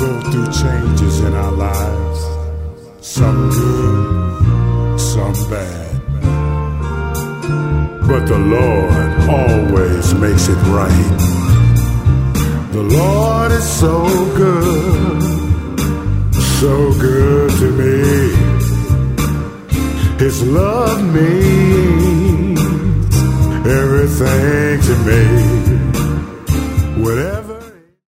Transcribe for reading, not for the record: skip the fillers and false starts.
go through changes in our lives, some good, some bad. But the Lord always makes it right. The Lord is so good to me. His love means everything to me.